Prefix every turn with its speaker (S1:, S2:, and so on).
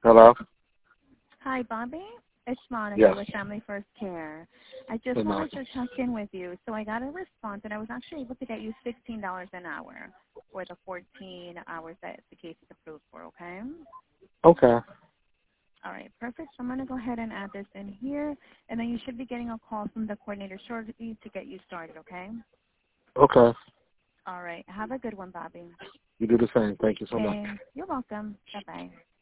S1: Hello?
S2: Hi, Bobby. It's Monica
S1: Yes.
S2: with Family First Care. I just
S1: Hey,
S2: wanted
S1: Monica.
S2: to check in with you. So I got a response, and I was actually able to get you $16 an hour for the 14 hours that the case is approved for, okay?
S1: Okay.
S2: All right, perfect. So I'm going to go ahead and add this in here, and then you should be getting a call from the coordinator shortly to get you started, okay?
S1: Okay.
S2: All right. Have a good one, Bobby.
S1: You do the same. Thank you so much.
S2: Thanks. You're welcome. Bye-bye.